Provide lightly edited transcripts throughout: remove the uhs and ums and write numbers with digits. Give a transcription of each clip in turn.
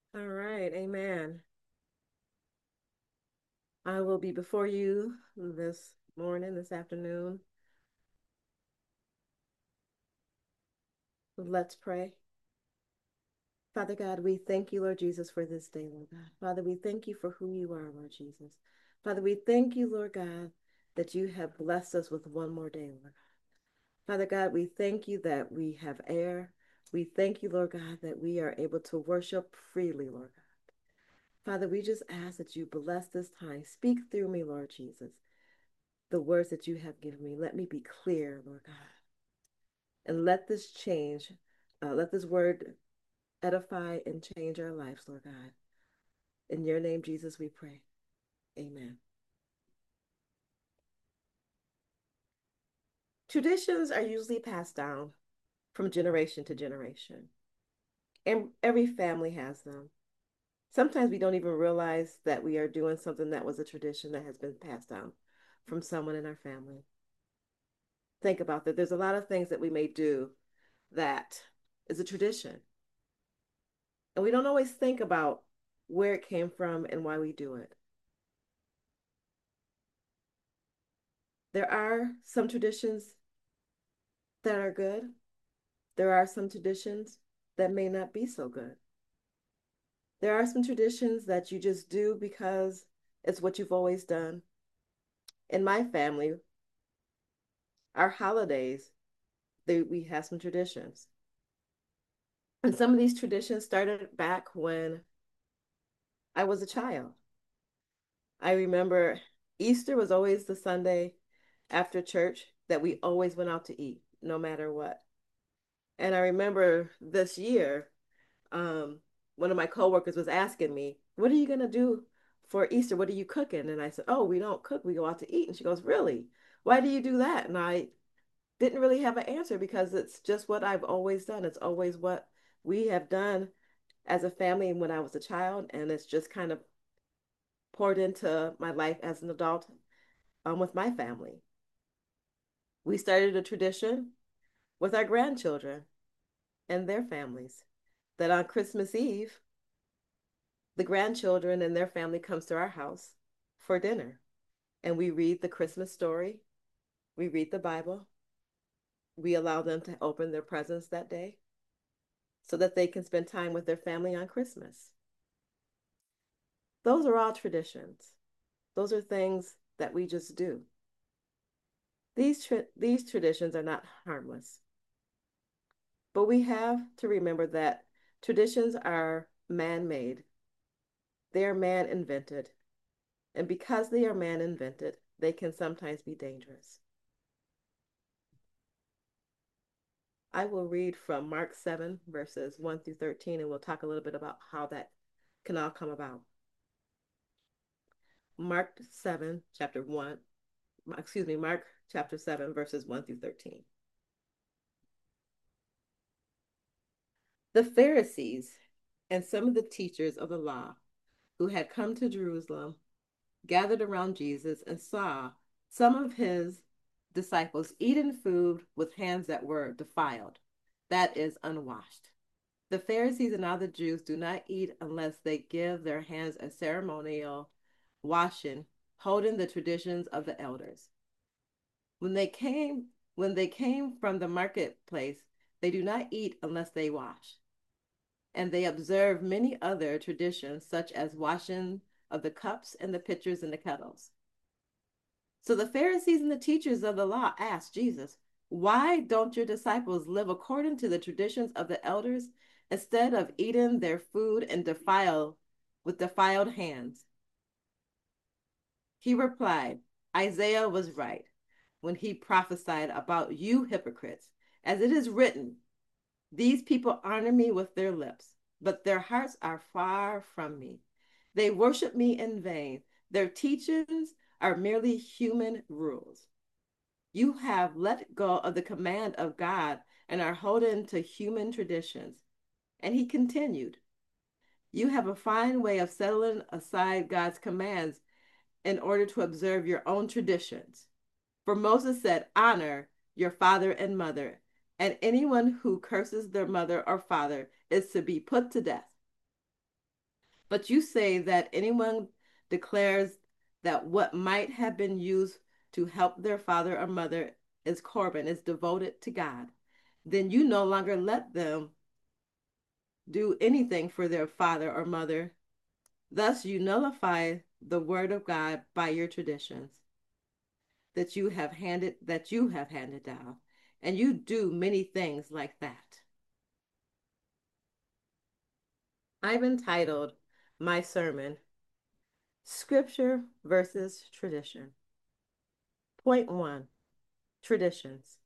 All right, amen. I will be before you this morning, this afternoon. Let's pray. Father God, we thank you, Lord Jesus, for this day, Lord God. Father, we thank you for who you are, Lord Jesus. Father, we thank you, Lord God, that you have blessed us with one more day, Lord God. Father God, we thank you that we have air. We thank you, Lord God, that we are able to worship freely, Lord God. Father, we just ask that you bless this time. Speak through me, Lord Jesus. The words that you have given me. Let me be clear, Lord God. And let this change, let this word edify and change our lives, Lord God. In your name, Jesus, we pray. Amen. Traditions are usually passed down from generation to generation, and every family has them. Sometimes we don't even realize that we are doing something that was a tradition that has been passed down from someone in our family. Think about that. There's a lot of things that we may do that is a tradition. And we don't always think about where it came from and why we do it. There are some traditions that are good. There are some traditions that may not be so good. There are some traditions that you just do because it's what you've always done. In my family, our holidays, we have some traditions. And some of these traditions started back when I was a child. I remember Easter was always the Sunday after church that we always went out to eat, no matter what. And I remember this year, um, one of my coworkers was asking me, "What are you gonna do for Easter? What are you cooking?" And I said, "Oh, we don't cook. We go out to eat." And she goes, "Really? Why do you do that?" And I didn't really have an answer because it's just what I've always done. It's always what we have done as a family when I was a child, and it's just kind of poured into my life as an adult with my family. We started a tradition with our grandchildren and their families that on Christmas Eve, the grandchildren and their family comes to our house for dinner and we read the Christmas story, we read the Bible, we allow them to open their presents that day so that they can spend time with their family on Christmas. Those are all traditions. Those are things that we just do. These traditions are not harmless, but we have to remember that traditions are man-made. They are man-invented. And because they are man-invented, they can sometimes be dangerous. I will read from Mark 7, verses 1 through 13, and we'll talk a little bit about how that can all come about. Mark 7, chapter 1, Mark chapter 7, verses 1 through 13. The Pharisees and some of the teachers of the law who had come to Jerusalem gathered around Jesus and saw some of his disciples eating food with hands that were defiled, that is, unwashed. The Pharisees and other Jews do not eat unless they give their hands a ceremonial washing, holding the traditions of the elders. When they came when they came from the marketplace, they do not eat unless they wash. And they observe many other traditions, such as washing of the cups and the pitchers and the kettles. So the Pharisees and the teachers of the law asked Jesus, "Why don't your disciples live according to the traditions of the elders instead of eating their food and defile with defiled hands?" He replied, "Isaiah was right when he prophesied about you hypocrites, as it is written, these people honor me with their lips, but their hearts are far from me. They worship me in vain. Their teachings are merely human rules. You have let go of the command of God and are holding to human traditions." And he continued, "You have a fine way of settling aside God's commands in order to observe your own traditions. For Moses said, 'Honor your father and mother,' and anyone who curses their mother or father is to be put to death." But you say that anyone declares that what might have been used to help their father or mother is Corban, is devoted to God, then you no longer let them do anything for their father or mother. Thus, you nullify the word of God by your traditions that you have handed down, and you do many things like that. I've entitled my sermon Scripture versus Tradition. Point one, traditions.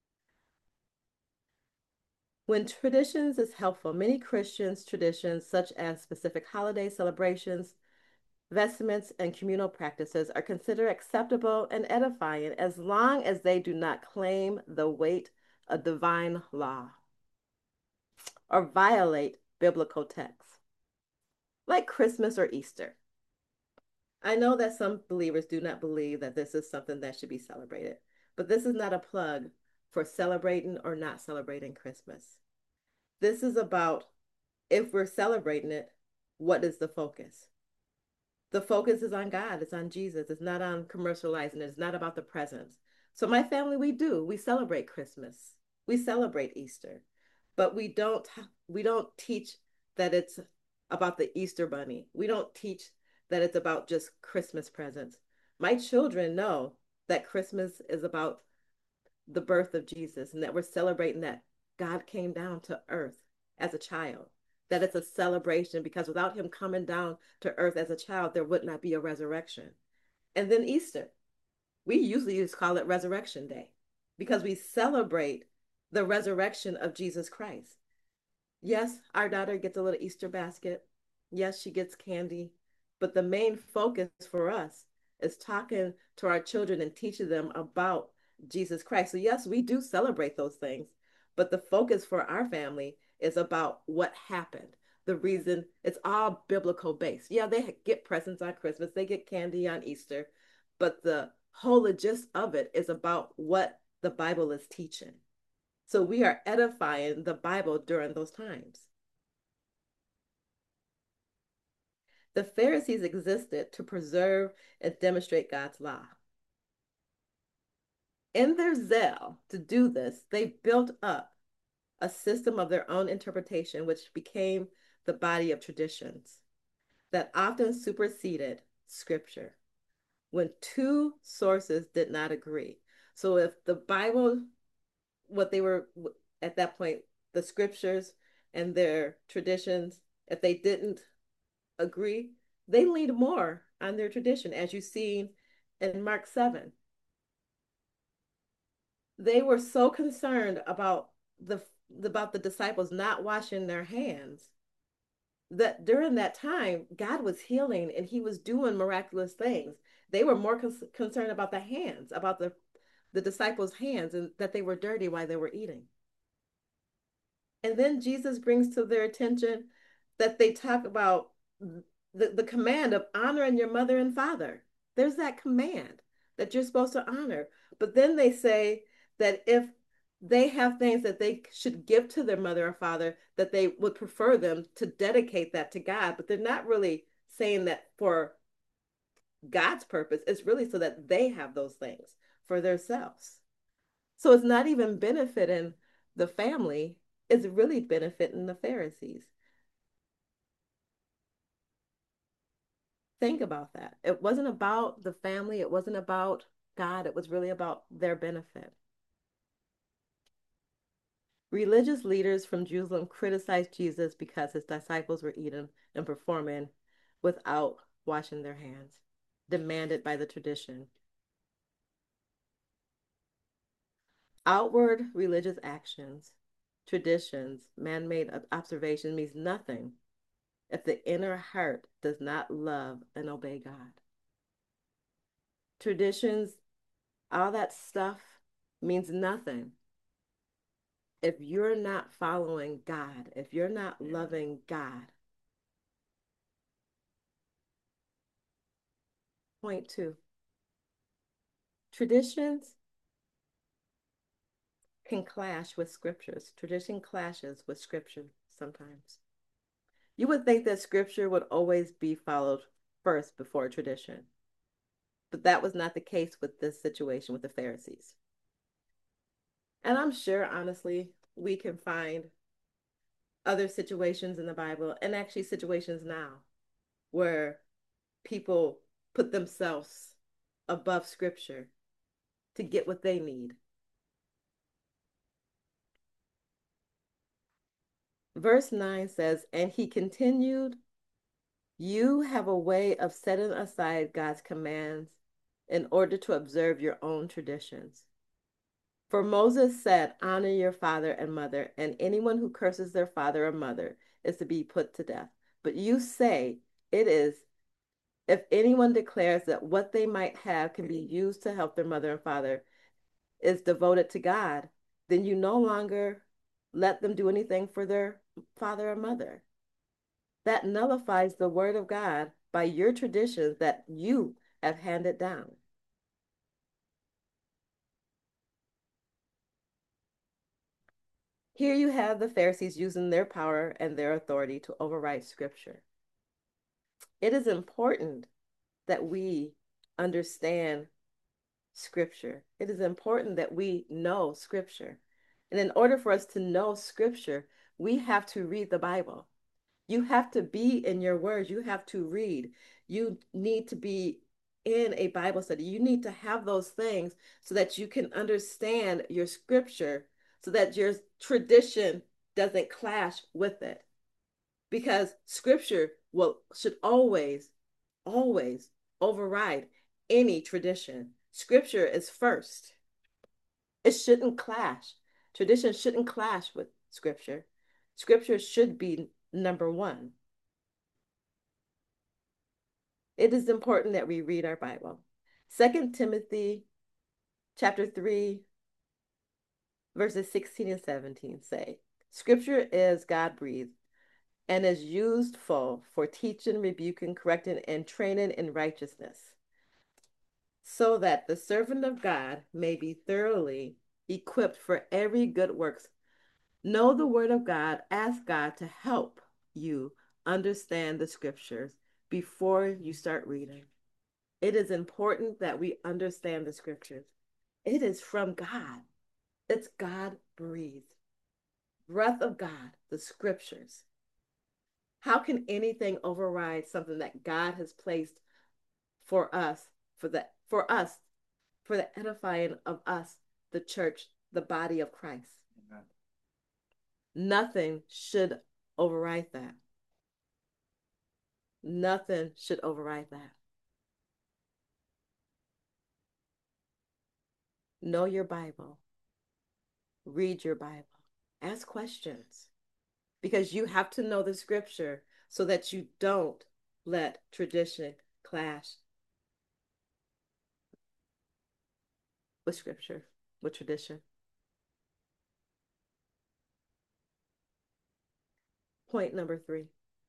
When traditions is helpful, many Christians' traditions, such as specific holiday celebrations, vestments, and communal practices, are considered acceptable and edifying as long as they do not claim the weight of divine law or violate biblical texts, like Christmas or Easter. I know that some believers do not believe that this is something that should be celebrated, but this is not a plug for celebrating or not celebrating Christmas. This is about, if we're celebrating it, what is the focus? The focus is on God, it's on Jesus, it's not on commercializing it, it's not about the presents. So my family, we celebrate Christmas, we celebrate Easter, but we don't teach that it's about the Easter bunny. We don't teach that it's about just Christmas presents. My children know that Christmas is about the birth of Jesus and that we're celebrating that God came down to earth as a child. That it's a celebration because without him coming down to earth as a child, there would not be a resurrection. And then Easter, we usually just call it Resurrection Day because we celebrate the resurrection of Jesus Christ. Yes, our daughter gets a little Easter basket. Yes, she gets candy. But the main focus for us is talking to our children and teaching them about Jesus Christ. So, yes, we do celebrate those things, but the focus for our family is about what happened. The reason it's all biblical based. Yeah, they get presents on Christmas, they get candy on Easter, but the whole gist of it is about what the Bible is teaching. So we are edifying the Bible during those times. The Pharisees existed to preserve and demonstrate God's law. In their zeal to do this, they built up a system of their own interpretation, which became the body of traditions that often superseded scripture when two sources did not agree. So if the Bible, what they were at that point, the scriptures and their traditions, if they didn't agree, they leaned more on their tradition, as you see in Mark 7. They were so concerned about the disciples not washing their hands that during that time, God was healing and he was doing miraculous things. They were more concerned about the hands, about the disciples' hands, and that they were dirty while they were eating. And then Jesus brings to their attention that they talk about the command of honoring your mother and father. There's that command that you're supposed to honor. But then they say that if they have things that they should give to their mother or father, that they would prefer them to dedicate that to God. But they're not really saying that for God's purpose. It's really so that they have those things for themselves. So it's not even benefiting the family, it's really benefiting the Pharisees. Think about that. It wasn't about the family, it wasn't about God, it was really about their benefit. Religious leaders from Jerusalem criticized Jesus because his disciples were eating and performing without washing their hands, demanded by the tradition. Outward religious actions, traditions, man made observation means nothing if the inner heart does not love and obey God. Traditions, all that stuff means nothing if you're not following God, if you're not loving God. Point two, traditions can clash with scriptures. Tradition clashes with scripture sometimes. You would think that scripture would always be followed first before tradition. But that was not the case with this situation with the Pharisees. And I'm sure, honestly, we can find other situations in the Bible and actually situations now where people put themselves above scripture to get what they need. Verse 9 says, and he continued, you have a way of setting aside God's commands in order to observe your own traditions. For Moses said, honor your father and mother, and anyone who curses their father or mother is to be put to death. But you say it is if anyone declares that what they might have can be used to help their mother and father is devoted to God, then you no longer let them do anything for their father or mother. That nullifies the word of God by your traditions that you have handed down. Here you have the Pharisees using their power and their authority to override scripture. It is important that we understand scripture. It is important that we know scripture. And in order for us to know scripture, we have to read the Bible. You have to be in your words. You have to read. You need to be in a Bible study. You need to have those things so that you can understand your scripture, so that your tradition doesn't clash with it. Because scripture should always override any tradition. Scripture is first. It shouldn't clash. Tradition shouldn't clash with scripture. Scripture should be number one. It is important that we read our Bible. 2 Timothy chapter 3, verses 16 and 17 say, scripture is God-breathed and is useful for teaching, rebuking, correcting, and training in righteousness, so that the servant of God may be thoroughly equipped for every good works. Know the word of God. Ask God to help you understand the scriptures before you start reading. It is important that we understand the scriptures. It is from God. It's God breathed. Breath of God, the scriptures. How can anything override something that God has placed for us, for the edifying of us, the church, the body of Christ? Amen. Nothing should override that. Nothing should override that. Know your Bible. Read your Bible. Ask questions, because you have to know the scripture so that you don't let tradition clash with scripture, with tradition. Point number 3.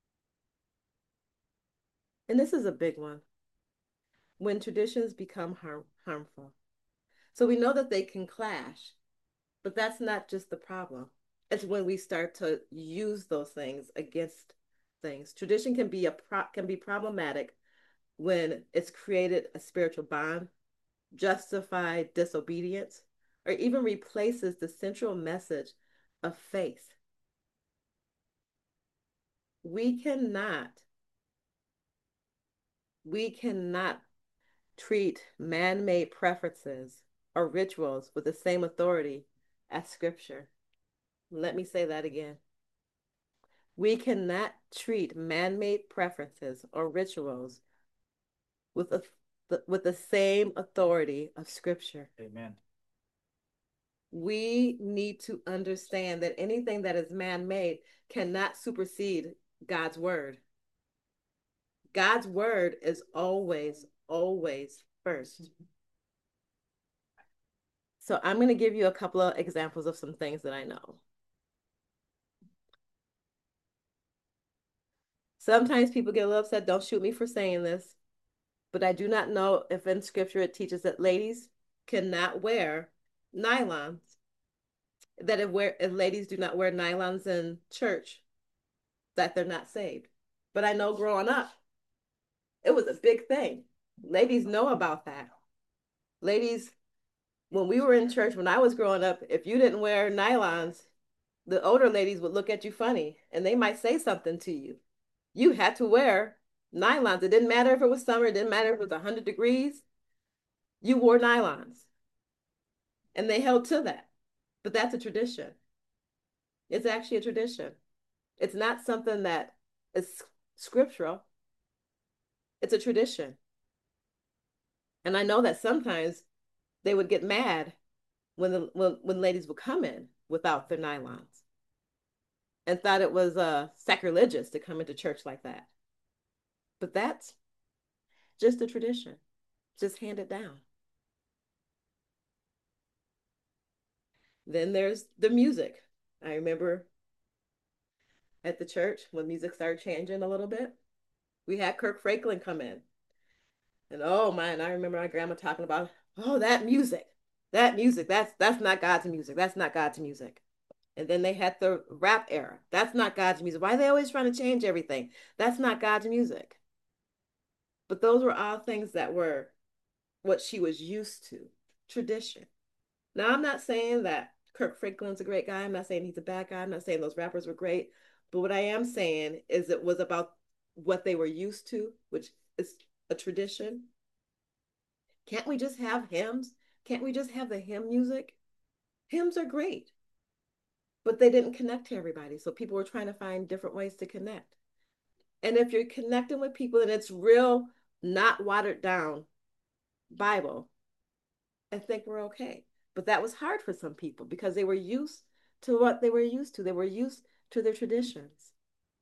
And this is a big one. When traditions become harmful. So we know that they can clash, but that's not just the problem. It's when we start to use those things against things. Tradition can be problematic when it's created a spiritual bond, justified disobedience, or even replaces the central message of faith. We cannot treat man-made preferences or rituals with the same authority as scripture. Let me say that again. We cannot treat man-made preferences or rituals with the same authority of scripture. Amen. We need to understand that anything that is man-made cannot supersede God's word. God's word is always first. So I'm going to give you a couple of examples of some things that I know. Sometimes people get a little upset. Don't shoot me for saying this, but I do not know if in scripture it teaches that ladies cannot wear nylons. That if ladies do not wear nylons in church, that they're not saved. But I know growing up, it was a big thing. Ladies know about that. Ladies, when we were in church, when I was growing up, if you didn't wear nylons, the older ladies would look at you funny and they might say something to you. You had to wear nylons. It didn't matter if it was summer, it didn't matter if it was 100 degrees, you wore nylons. And they held to that. But that's a tradition. It's actually a tradition. It's not something that is scriptural, it's a tradition. And I know that sometimes they would get mad when ladies would come in without their nylons and thought it was sacrilegious to come into church like that. But that's just a tradition, just hand it down. Then there's the music. I remember at the church when music started changing a little bit, we had Kirk Franklin come in. And oh man, I remember my grandma talking about, oh, that music, that's not God's music. That's not God's music. And then they had the rap era. That's not God's music. Why are they always trying to change everything? That's not God's music. But those were all things that were what she was used to, tradition. Now, I'm not saying that Kirk Franklin's a great guy. I'm not saying he's a bad guy. I'm not saying those rappers were great. But what I am saying is it was about what they were used to, which is a tradition. Can't we just have hymns? Can't we just have the hymn music? Hymns are great, but they didn't connect to everybody. So people were trying to find different ways to connect. And if you're connecting with people and it's real, not watered down Bible, I think we're okay. But that was hard for some people because they were used to what they were used to. They were used to their traditions.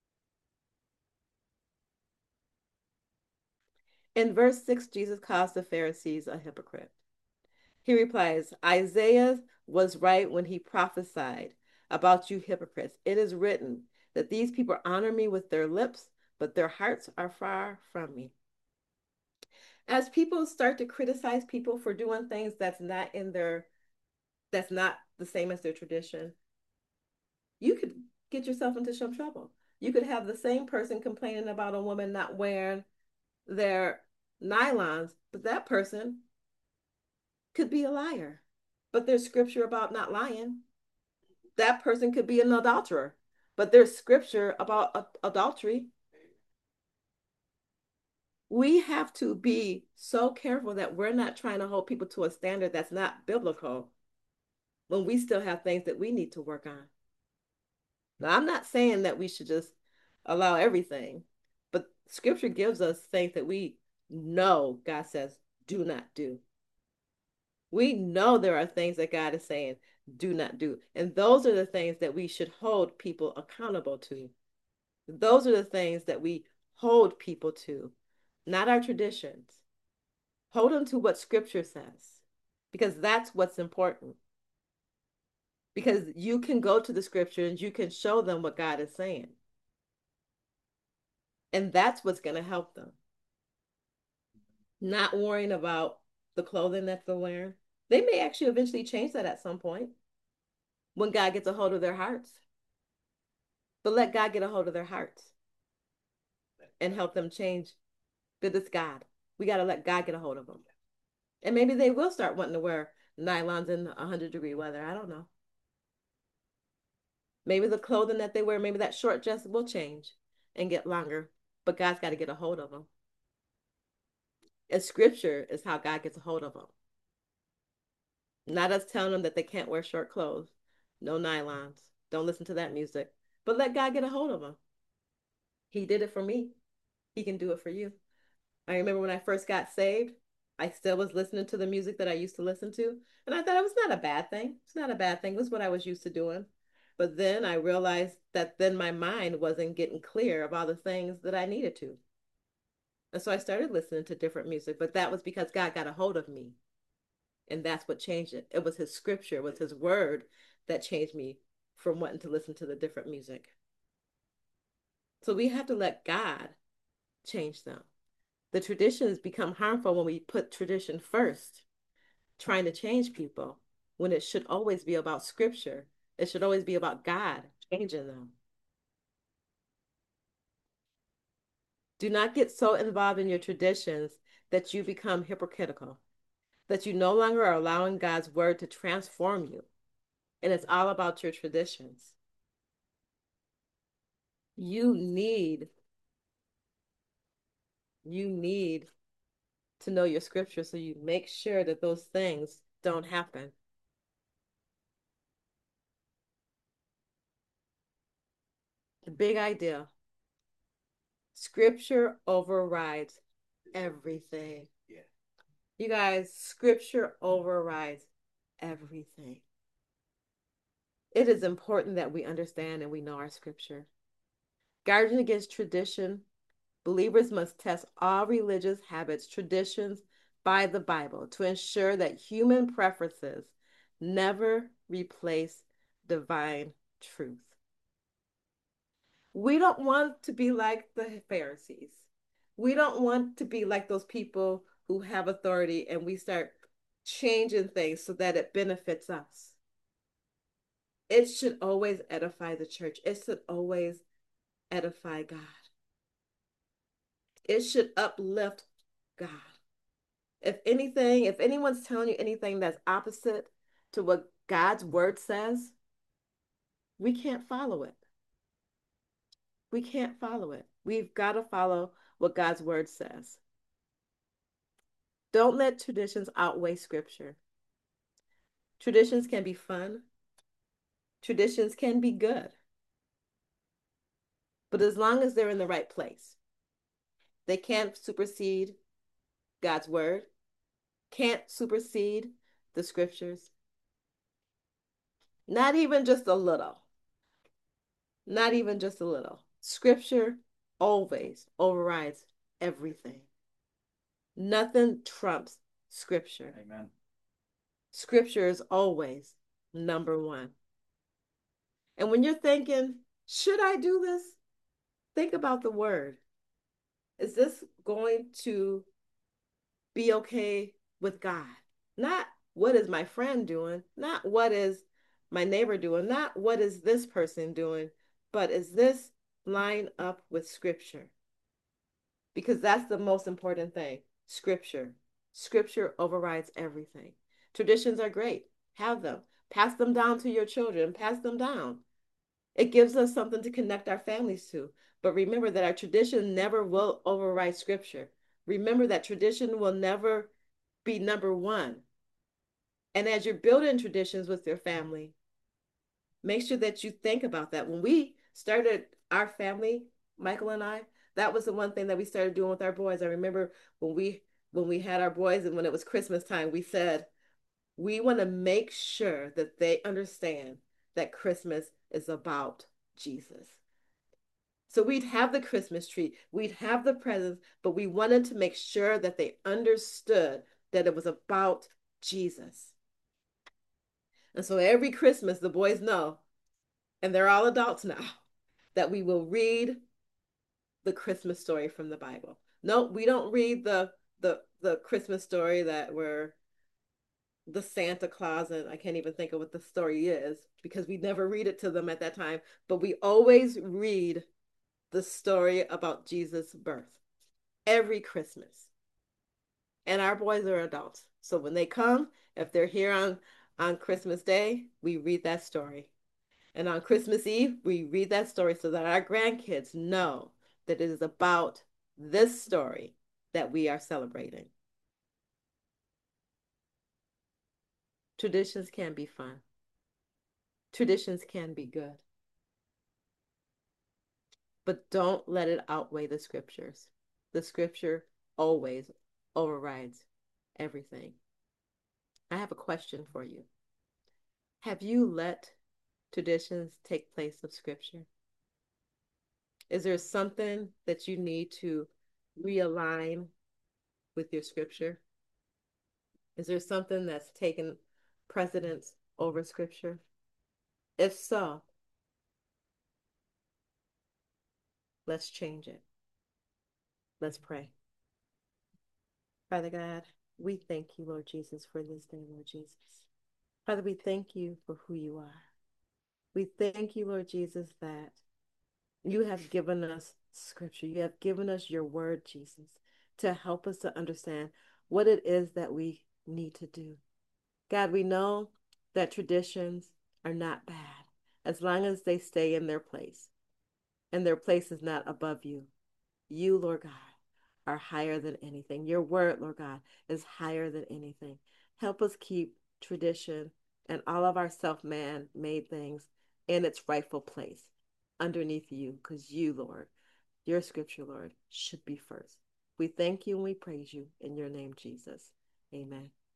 In verse 6, Jesus calls the Pharisees a hypocrite. He replies, Isaiah was right when he prophesied about you hypocrites. It is written that these people honor me with their lips, but their hearts are far from me. As people start to criticize people for doing things that's not the same as their tradition, you could get yourself into some trouble. You could have the same person complaining about a woman not wearing their nylons, but that person could be a liar. But there's scripture about not lying. That person could be an adulterer, but there's scripture about adultery. We have to be so careful that we're not trying to hold people to a standard that's not biblical when we still have things that we need to work on. Now, I'm not saying that we should just allow everything, but scripture gives us things that we know God says do not do. We know there are things that God is saying do not do. And those are the things that we should hold people accountable to. Those are the things that we hold people to, not our traditions. Hold them to what scripture says, because that's what's important. Because you can go to the scripture and you can show them what God is saying. And that's what's going to help them. Not worrying about the clothing that they're wearing. They may actually eventually change that at some point when God gets a hold of their hearts. But let God get a hold of their hearts and help them change. But it's God. We got to let God get a hold of them. And maybe they will start wanting to wear nylons in 100-degree weather. I don't know. Maybe the clothing that they wear, maybe that short dress will change and get longer. But God's got to get a hold of them. And scripture is how God gets a hold of them. Not us telling them that they can't wear short clothes, no nylons, don't listen to that music, but let God get a hold of them. He did it for me. He can do it for you. I remember when I first got saved, I still was listening to the music that I used to listen to. And I thought it was not a bad thing. It's not a bad thing. It was what I was used to doing. But then I realized that then my mind wasn't getting clear of all the things that I needed to. And so I started listening to different music, but that was because God got a hold of me. And that's what changed it. It was his scripture, it was his word that changed me from wanting to listen to the different music. So we have to let God change them. The traditions become harmful when we put tradition first, trying to change people, when it should always be about scripture. It should always be about God changing them. Do not get so involved in your traditions that you become hypocritical, that you no longer are allowing God's word to transform you. And it's all about your traditions. You need, you need to know your scripture so you make sure that those things don't happen. The big idea, scripture overrides everything. Yeah. You guys, scripture overrides everything. It is important that we understand and we know our scripture. Guarding against tradition, believers must test all religious habits, traditions by the Bible to ensure that human preferences never replace divine truth. We don't want to be like the Pharisees. We don't want to be like those people who have authority and we start changing things so that it benefits us. It should always edify the church. It should always edify God. It should uplift God. If anything, if anyone's telling you anything that's opposite to what God's word says, we can't follow it. We can't follow it. We've got to follow what God's word says. Don't let traditions outweigh scripture. Traditions can be fun. Traditions can be good. But as long as they're in the right place, they can't supersede God's word, can't supersede the scriptures. Not even just a little. Not even just a little. Scripture always overrides everything. Nothing trumps scripture. Amen. Scripture is always number one. And when you're thinking, should I do this? Think about the word. Is this going to be okay with God? Not what is my friend doing? Not what is my neighbor doing? Not what is this person doing? But is this line up with scripture? Because that's the most important thing. Scripture. Scripture overrides everything. Traditions are great. Have them. Pass them down to your children. Pass them down. It gives us something to connect our families to. But remember that our tradition never will override scripture. Remember that tradition will never be number one. And as you're building traditions with your family, make sure that you think about that. When we started our family, Michael and I, that was the one thing that we started doing with our boys. I remember when we had our boys and when it was Christmas time, we said, we want to make sure that they understand that Christmas is about Jesus. So we'd have the Christmas tree, we'd have the presents, but we wanted to make sure that they understood that it was about Jesus. And so every Christmas, the boys know, and they're all adults now, that we will read the Christmas story from the Bible. No, we don't read the Christmas story that were the Santa Claus, and I can't even think of what the story is because we never read it to them at that time, but we always read the story about Jesus' birth every Christmas. And our boys are adults. So when they come, if they're here on Christmas Day, we read that story. And on Christmas Eve, we read that story so that our grandkids know that it is about this story that we are celebrating. Traditions can be fun. Traditions can be good. But don't let it outweigh the scriptures. The scripture always overrides everything. I have a question for you. Have you let traditions take place of scripture? Is there something that you need to realign with your scripture? Is there something that's taken precedence over scripture? If so, let's change it. Let's pray. Father God, we thank you, Lord Jesus, for this day, Lord Jesus. Father, we thank you for who you are. We thank you, Lord Jesus, that you have given us scripture. You have given us your word, Jesus, to help us to understand what it is that we need to do. God, we know that traditions are not bad as long as they stay in their place, and their place is not above you. You, Lord God, are higher than anything. Your word, Lord God, is higher than anything. Help us keep tradition and all of our self-man made things in its rightful place underneath you, because you, Lord, your scripture, Lord, should be first. We thank you and we praise you in your name, Jesus. Amen.